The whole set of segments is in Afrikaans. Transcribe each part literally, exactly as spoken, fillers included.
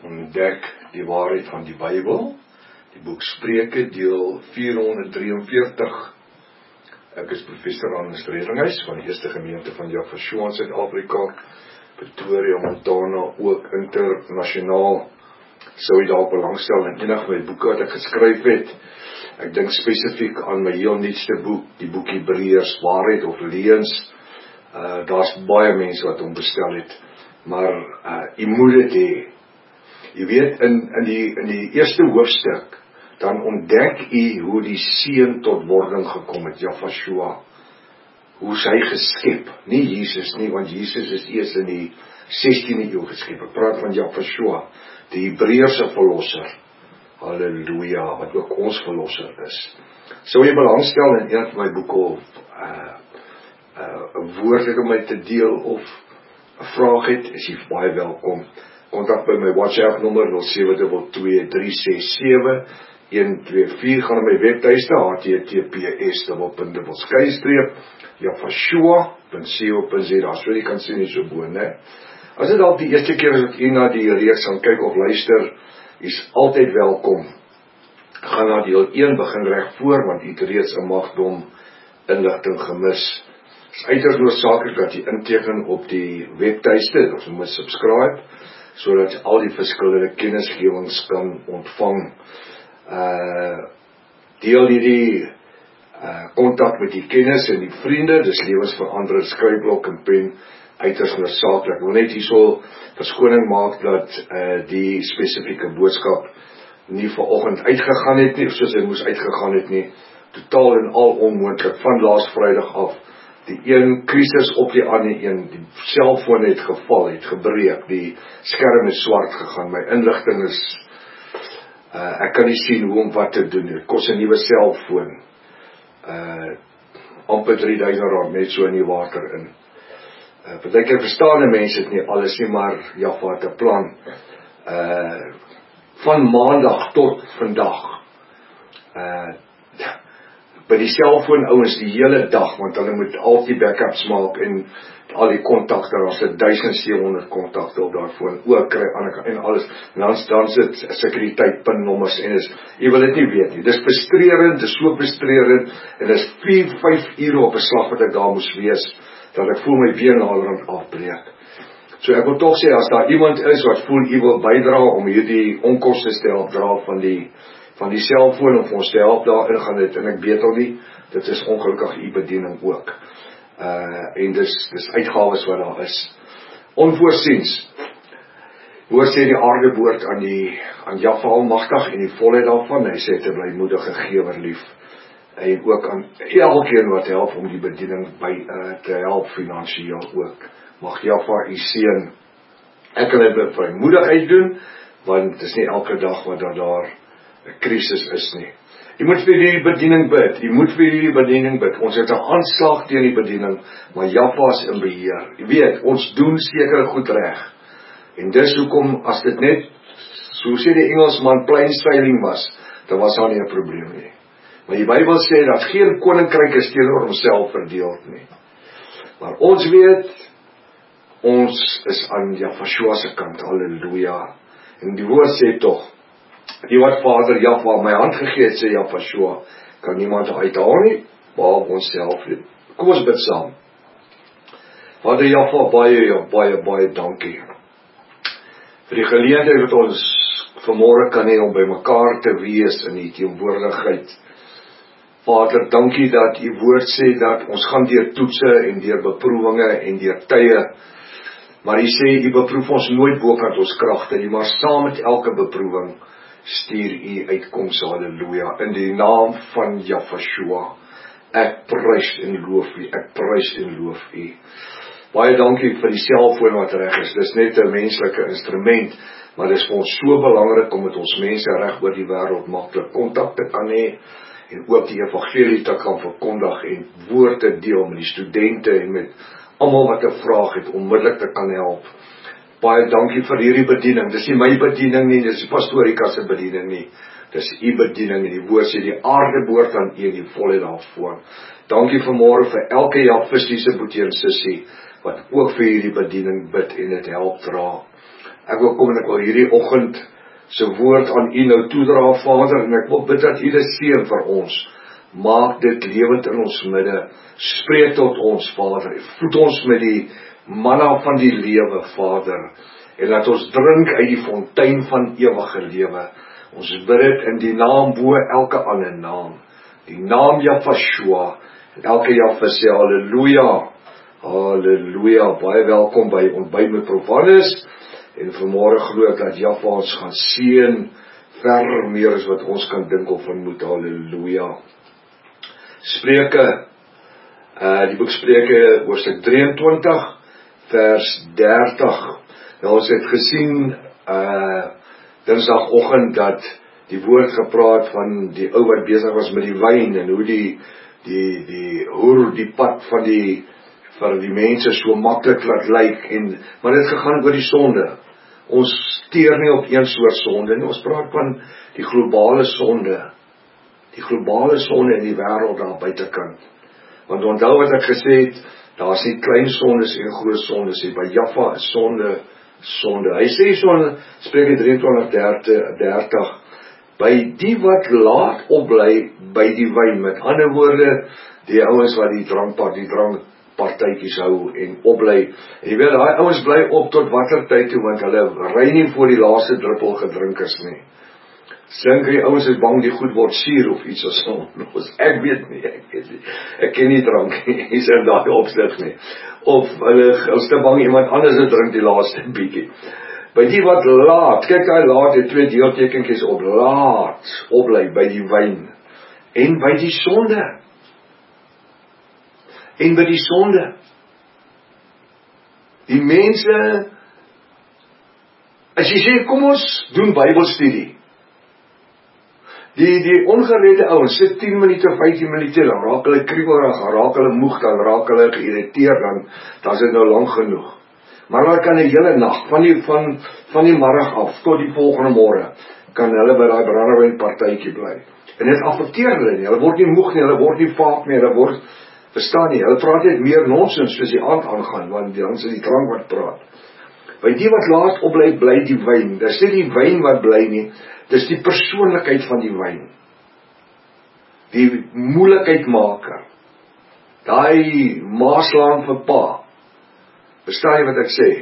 ontdek die waarheid van die Bybel, die boek Spreuke, deel vierhonderddraieënveertig. Ek is professor Anders Redinghuis van die Eerste Gemeente van Jaffa in Suid-Afrika, Pretoria, Montana, ook internasionaal. Sou jy dalk belangstel in enig my boeke wat ek geskryf het. Ek dink spesifiek aan my heel nuutste boek, die boek Hebreërs, waarheid of leuns. Uh, Daar's baie mense wat hom bestel het, maar uh, jy moet dit hê. Jy weet, in, in, die, in die eerste hoofstuk, dan ontdek jy hoe die seun tot wording gekom het, Jaffa, hoe sy geskep, nie Jesus nie, want Jesus is eers in die sestiende eeu geskep. Ek praat van Jaffa, die Hebreërse verlosser, halleluja, wat ook ons verlosser is. Sou jy belangstel in een van my boeke of uh, uh, een woord het om my te deel of een vraag het, is jy baie welkom. Kontak by my WhatsApp nommer nul sewe twee twee drie ses sewe een twee vier, gaan na my webtuiste h t t p s skynstreep jaffa punt co punt za, so jy kan sien nie so boon, né? As dit al die eerste keer as ek hier na die reeks gaan kyk of luister, is altyd welkom. Gaan na deel een, begin reg voor, want jy het reeds 'n magdom inligting gemis. Het is uiters noodsaaklik dat jy inteken op die webtuiste, of jy moet subscribe, sodat jy al die verskillende kennisgewings kan ontvang. Uh, deel hierdie kontak uh, met die kennis en die vriende, dis lewensverandering, skryfblok en pen, uiters noodsaaklik. Ek wil net hierso verskoning maak dat uh, die spesifieke boodskap nie vanoggend uitgegaan het nie, of soos hy moes uitgegaan het nie, totaal en al onmoontlik, van laas Vrydag af, die een krisis op die ander een, die selfoon het geval, het gebreek, die skerm is swart gegaan, my inligting is, uh, ek kan nie sien hoe om wat te doen, het kos 'n nuwe selfoon, uh, amper drie duisend rand, net so in die water in. Uh, want ek verstaan die mense het nie alles nie, maar Jaffa het 'n plan. Uh, van maandag tot vandag, uh, by die selfoon ouens die hele dag, want hulle moet al die backups maak en al die kontakte, daar's duisend sewe honderd kontakte op daarvoor, ook kry en alles, en dan, dan sit sekuriteit pinnommers en is, jy wil dit nie weet nie, dis frustrerend, dis so frustrerend, en dis vier, vyf ure op 'n slag wat ek daar moes wees, dat ek voel my been naderhand afbreek. So ek wil toch sê, as daar iemand is wat voel jy wil bydra om hierdie onkoste te help dra van die van die selfoon of ons te help daarin gaan dit, en ek weet al nie, dit is ongelukkig u bediening ook. Uh, en dis, dis uitgawes wat daar is. Onvoorsiens, hoor sê die aarde behoort aan die, aan Jaffa almagtig en die volheid daarvan, hy sê te blymoedige gewer lief, en ook aan elkeen wat help om die bediening by, uh, te help finansieel ook. Mag Jaffa u seën. Ek kan dit met vrymoedigheid doen, want het is nie elke dag wat daar daar 'n krisis is nie. Jy moet vir die bediening bid, jy moet vir die bediening bid. Ons het 'n aanslag teen die bediening, maar Jaffa is in beheer. Jy weet, ons doen sekere goed reg. En dis hoekom, as dit net, so sê die Engelsman, plain sailing was, dan was daar nie 'n probleem nie. Maar die Bybel sê dat geen koninkryk is teenoor homself verdeeld nie. Maar ons weet, ons is aan Jaffa se kant, halleluja. En die woord sê toch, die wat Vader Jaffa my hand gegee het, sê Jaffa, kan niemand uithaal nie, behalwe ons self. Kom ons bid saam. Vader Jaffa, baie, baie, baie dankie vir die geleentheid wat ons vanmôre kan hê om by mekaar te wees in die teenwoordigheid. Vader, dankie dat u woord sê dat ons gaan deur toetse en deur beproewinge en deur tye, maar u sê u beproef ons nooit bokant ons kragte nie, maar saam met elke beproewing stuur u uitkoms, halleluja, in die naam van Jaffa. Ek prys en loof u, ek prys en loof u. Baie dankie vir die selfoon wat reg is, dis net 'n menslike instrument, maar dis vir ons so belangrik om met ons mense reg oor die wêreld maklik kontak te kan hê, en ook die evangelie te kan verkondig en woord te deel met die studente en met almal wat 'n vraag het, onmiddellik te kan help. Baie dankie vir hierdie bediening, dis nie my bediening nie, dis die pastorika se bediening nie, dis u bediening, en die woord sê die aarde behoort aan u en die volheid daarvoor. Dankie vanmôre vir elke Jaffistiese boetie en sussie, wat ook vir hierdie bediening bid en dit help dra. Ek wil kom en ek wil hierdie oggend se woord aan U nou toedra, Vader, en ek wil bid dat U dit seën vir ons. Maak dit lewend in ons midde. Spreek tot ons, Vader. Voed ons met die manna van die lewe, Vader. En laat ons drink uit die fontein van ewige lewe. Ons bid dit in die naam bo elke ander naam. Die naam Jafashua. En elke Jaffa sê halleluja. Halleluja. Baie welkom by Ontbyt met Prof Hannes. En vanmôre glo ek dat Jaffa ons gaan seën ver meer as wat ons kan dink of vermoed. Halleluja. Spreuke, uh, die boek Spreuke, hoofstuk drieëntwintig, vers dertig. Nou, ons het gesien, uh, dinsdagoggend dat die woord gepraat van die ou wat besig was met die wyn, en hoe die, die, die, hoe die pad van die, vir die mense so maklik laat lyk, en, maar dit gegaan oor die sonde. Ons steur nie op een soort sonde nie, ons praat van die globale sonde, die globale sonde in die wêreld daar buitekant. Want onthou wat ek gesê het, daar is nie klein sondes en groot sondes nie. By Jaffa is sonde, sonde. Hy sê so in Spreuke drieëntwintig dertig, by die wat laat opbly by die wyn, met ander woorde, die ouens wat die drankpad, die drankpartytjies hou en opbly. En jy weet, daai ouens bly op tot watter tyd toe, want hulle ry nie voor die laaste druppel gedrink is nie. Sink die ouens is bang die goed word suur of iets of so. Ek weet nie, ek weet nie. Ek ken nie drank nie, is in daai opsig nie. Of hulle is te bang iemand anders het drink die laaste bietjie. By die wat laat, kyk hy laat, het twee deeltekenkies op, laat, opbly by die wyn. En by die sonde. En by die sonde. Die mense, as jy sê, kom ons doen Bybelstudie. Die, die ongeredde ouens sit tien minute, vyftien minute, dan raak hulle kriebelrig, dan raak hulle moeg, dan raak hulle geïrriteerd, dan, dan is dit nou lang genoeg. Maar hulle kan die hele nag, van die, van, van die middag af, tot die volgende môre, kan hulle by daai brandewynpartytjie bly. En dit affekteer hulle nie, hulle word nie moeg nie, hulle word nie vaak nie, hulle word, verstaan nie, hulle praat net meer nonsens, soos die aand aangaan, want dan is die drank wat praat. By die wat laat opbly, bly die wyn. Dis nie die wyn wat bly nie, dis die persoonlikheid van die wyn. Die moeilikheidmaker. Daai maaslaan vir pa. Verstaan jy wat ek sê?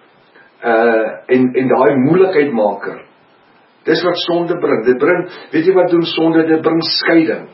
Uh, en, en daai moeilikheidmaker. Dis wat sonde bring. Dit bring, weet jy wat doen sonde? Dit bring skeiding.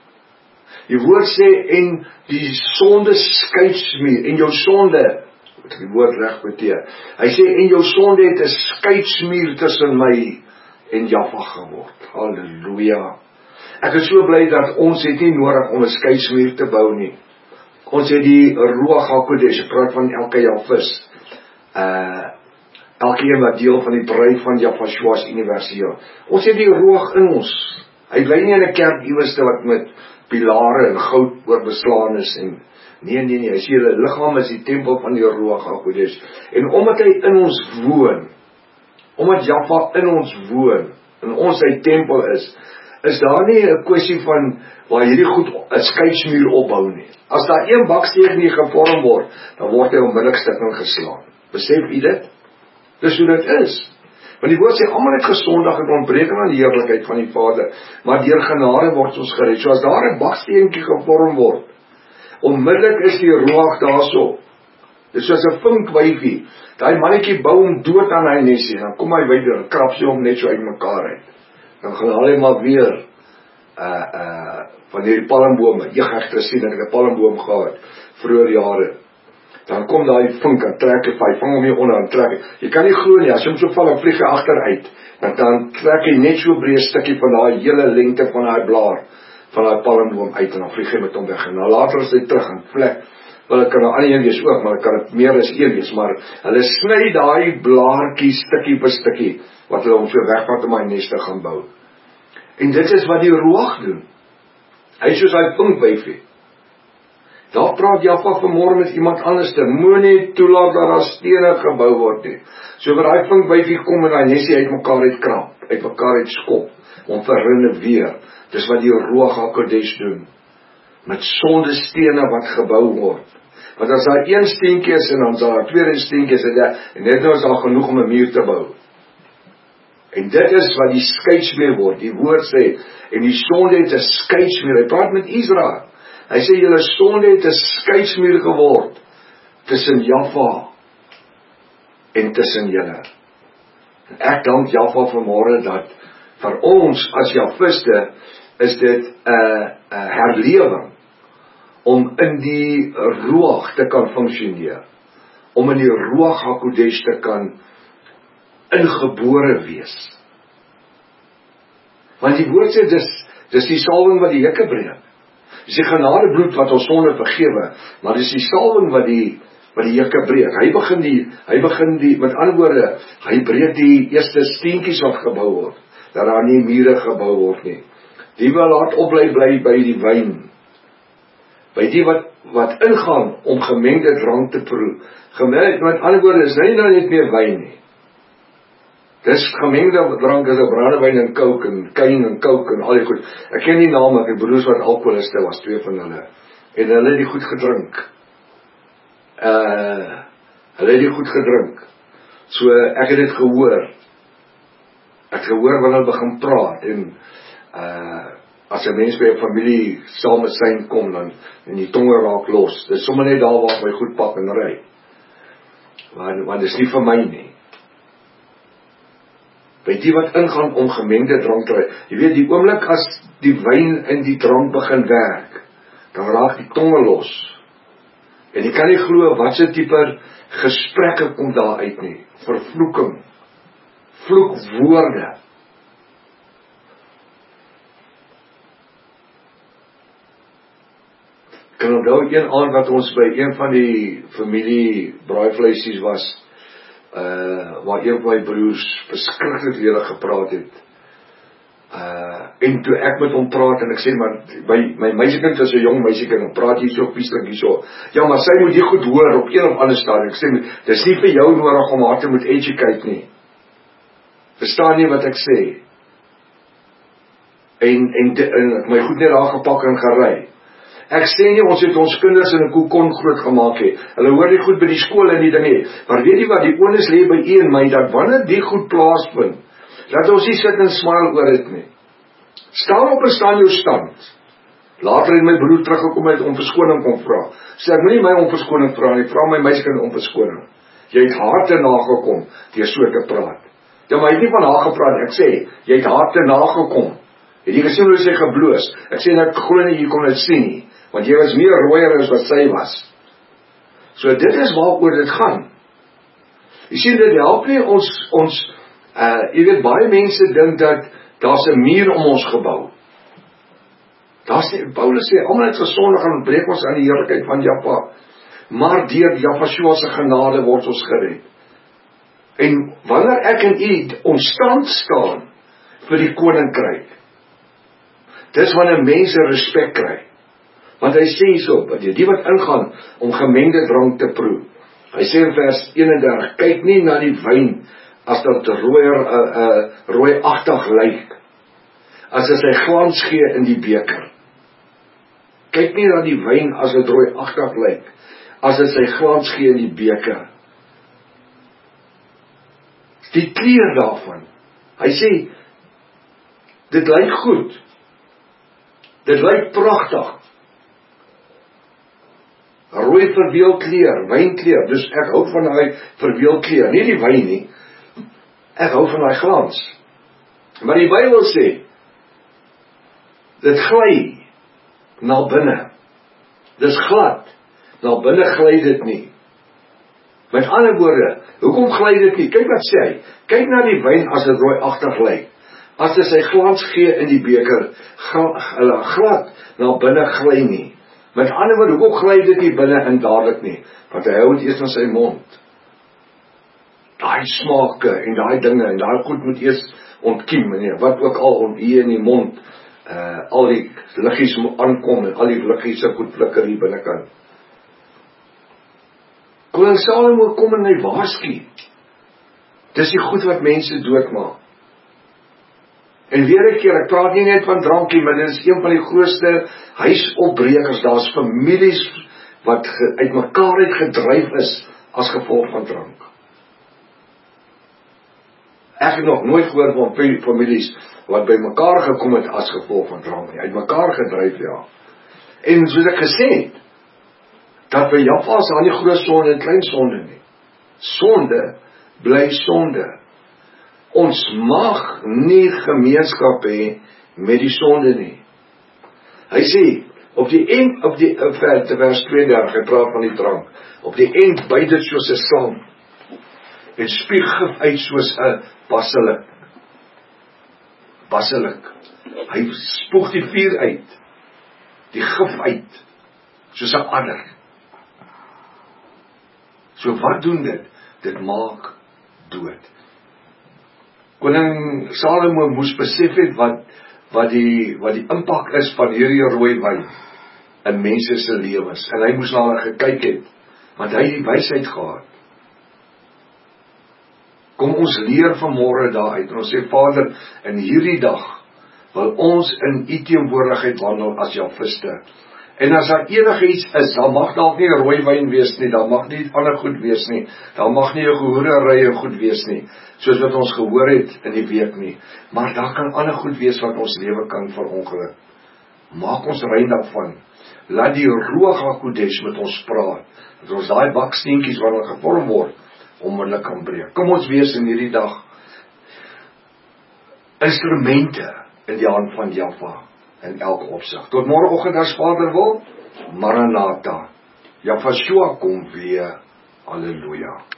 Die woord sê, en die sonde skeidsmuur, en jou sonde, wat die woord reg beteer. Hy sê, en jou sonde het 'n skeidsmuur tussen my en Jaffa geword. Halleluja. Ek is so bly dat ons het nie nodig om 'n skeidsmuur te bou nie. Ons het die Ruach HaKodesh, ek praat van elke Jaffis. Uh, elke een wat deel van die bruid van Jafashua is universeel. Ons het die Ruach in ons. Hy bly nie in 'n kerk iewers wat met pilare en goud oorbeslaan is en nee, nee, nee, hy sê die liggaam is die tempel van die Ruach HaKodesh. En omdat hy in ons woon, omdat Jaffa in ons woon, en ons sy tempel is, is daar nie 'n kwessie van waar hierdie goed 'n skeidsmuur opbou nie. As daar een baksteen nie gevorm word, dan word hy onmiddellik stukking geslaan. Besef u dit? Dis hoe dit is. Want die woord sê, almal het gesondig en ontbreek aan die heerlikheid van die Vader, maar deur genade word ons gered. So as daar 'n baksteentjie gevorm word, onmiddellik is die Ruach daarso. Dis soos 'n vinkwyfie. Daai mannetjie bou hom dood aan hy nesie, dan kom hy weer en krap sy hom net so uitmekaar uit. Dan gaan hy maar weer uh uh van hierdie palmbome. Ek het gesien dat ek 'n palmboom gehad vroeër jare. Dan kom daai vink en trek hy, hy vang hom hier onder en trek. Jy kan nie glo nie, as jy hom so val en vlieg hy agteruit. Dan dan trek hy net so breë stukkie van daai hele lengte van daai blaar van daai palmboom uit en dan vlieg hy met hom weg. En dan later is hy terug en vlek. Wel, dit kan nou ander een wees ook, maar dit kan dit meer as een wees, maar hulle sny daai blaartjie stukkie vir stukkie wat hulle hom so wegvat om hy nes te gaan bou. En dit is wat die Ruach doen. Hy is soos hy vinkwyfie. Daar praat Jaffa vanmôre met iemand anders te, moenie toelaat dat daar stene gebou word nie. So wat daai vinkwyfie kom en hy nesie uit mekaar uit krap, uit mekaar uit skop, om te renoveer. Dis wat die Ruach HaKodesh doen. Met sondestene wat gebou word. Want as daar een steentjie is en dan sal daar twee steentjies en, en net nou is daar genoeg om 'n muur te bou. En dit is wat die skeidsmuur word, die woord sê, en die sonde het 'n skeidsmuur. Hy praat met Israel. Hy sê julle sonde het 'n skeidsmuur geword tussen Jaffa en tussen julle. En ek dank Jaffa vanmôre dat vir ons as Jafiste is dit 'n uh, uh, herlewing om in die Ruach te kan funksioneer, om in die Ruach HaKodesh te kan ingebore wees. Want die woord sê, dis, dis die salwing wat die hekke breek. Dis die genadebloed wat ons sonde vergewe, maar dis die salwing wat die, wat die hekke breek. Hy begin die, hy begin die, met ander woorde, hy breek die eerste steentjies wat gebou word, dat daar nie mure gebou word nie. Die wil laat opbly bly by die wyn, by die wat, wat ingaan om gemengde drank te proe. Gemengde, met ander woorde, is hy nou net meer wyn nie. Dis gemengde drank is 'n brandewyn en coke en kyn en coke en al die goed. Ek ken die name, ek het broers wat alkoholiste was, twee van hulle. En hulle het die goed gedrink. Uh, hulle het die goed gedrink. So ek het dit gehoor. Ek het gehoor wanneer hulle begin praat en uh, as 'n mens by 'n familie saam met sy kom dan en die tonge raak los. Dis sommer net daar waar my goed pak en ry. Want want dis nie vir my nie. By die wat ingaan om gemengde drank te ry. Jy weet, die oomblik as die wyn in die drank begin werk, dan raak die tonge los. En jy kan nie glo wat se tipe gesprekke kom daar uit nie. Vervloeking. Vloekwoorde. Ek kan onthou een aand wat ons by een van die familie braaivleisies was, Uh, waar een van my broers beskiklik lede gepraat het. Uh, en toe ek met hom praat en ek sê, maar my, my meisiekind is 'n jong meisiekind en praat hier so pieslik hier so. Ja, maar sy moet jy goed hoor op een of ander stadium. Ek sê, dis nie vir jou nodig om haar te moet educate nie. Verstaan nie wat ek sê. En, en, en my goed net daar gepak en gery. Ek sê nie, ons het ons kinders in 'n kokon groot gemaak het. Hulle hoor nie goed by die skool en die ding nie. Maar weet jy wat, die onus lê by u en my, dat wanneer die goed plaasvind, dat ons nie sit en smile oor dit nie. Staan op en staan jou stand. Later het my broer teruggekom en het om verskoning kom vra. Sê, ek moet nie my om verskoning vra nie, vra my meisiekind om verskoning. Jy het haar te nagekom, deur so te praat. Ja, maar hy het nie van haar gepraat, ek sê, jy het haar te nagekom. Het jy gesien hoe sy gebloos? Ek sê, ek glo nie, jy kon dit sien nie. Want jy was meer rooier as wat sy was. So dit is waaroor dit gaan. Jy sien, dit help nie ons, ons uh, jy weet, baie mense dink dat daar's 'n muur om ons gebou. Daar's nie, Paulus sê, almal het gesondig en ontbreek ons aan die heerlikheid van Jahwe. Maar deur Jahwe se genade word ons gered. En wanneer ek en u omstand staan vir die koninkryk, dis wanneer mense respek kry. Want hy sê hierso, die wat ingaan om gemengde drank te proe. Hy sê in vers eenendertig, kyk nie na die wyn as dat rooier, uh, uh, rooiagtig lyk, as dit sy glans gee in die beker. Kyk nie na die wyn as dit rooiagtig lyk, as dit sy glans gee in die beker. Die kleur daarvan. Hy sê, dit lyk goed. Dit lyk pragtig. Rooi verweelkleur, wynkleur, dus ek hou van die verweelkleur, nie die wyn nie, ek hou van die glans. Maar die Bybel sê, dit gly na binne, dis glad, na binne gly dit nie. Met ander woorde, hoekom gly dit nie? Kyk wat sê hy, kyk na die wyn as dit rooiagtig lyk, as dit sy glans gee in die beker, glad na binne gly nie. Met ander woorde, hoekom gly dit nie binne in dadelik nie? Want hy hou het eers in sy mond. Daai smake en daai dinge en daai goed moet eers ontkiem, nee, wat ook al om hier in die mond, uh, al die liggies moet aankom en al die liggies se goed flikker hier binnekant. Koning Salomo kom en hy waarsku. Dis die goed wat mense doodmaak. En weer 'n keer, ek praat nie net van drankie, maar dit is een van die grootste huisopbrekers. Daar's families wat ge, uit mekaar uit gedryf is as gevolg van drank. Ek het nog nooit gehoor van families wat by mekaar gekom het as gevolg van drank nie, uit mekaar gedryf, ja. En soos ek gesê het, dat by Jaffa is daar nie groot sonde en klein sonde nie. Sonde bly sonde. Ons mag nie gemeenskap hê met die sonde nie. Hy sê, op die eind, op die vers tweeëndertig, hy praat van die drank, op die eind byt dit soos 'n slang, en spuug gif uit soos 'n basilik. Basilik. Hy spoeg die vuur uit, die gif uit, soos 'n adder. So wat doen dit? Dit maak dood. Koning Salomo moes besef het wat, wat die, wat die impak is van hierdie rooi wyn in mense se lewens. En hy moes na hulle gekyk het, want hy het die wysheid gehad. Kom ons leer vanmôre daaruit, en ons sê, Vader, in hierdie dag wil ons in u teenwoordigheid wandel as Jafiste. En as daar enige iets is, dan mag dalk nie rooi wyn wees nie, dan mag nie ander goed wees nie, dan mag nie 'n gehoorerye goed wees nie, soos wat ons gehoor het in die week nie. Maar daar kan ander goed wees wat ons lewe kan verongeluk. Maak ons rein daarvan. Laat die Ruach HaKodesh met ons praat, dat ons daai baksteentjies wat er gevorm word, onmiddellik kan breek. Kom ons wees in hierdie dag instrumente in die hand van Jaffa in elke opsig. Tot môreoggend as Vader wil, Maranatha. Jaffa Shua kom weer. Halleluja.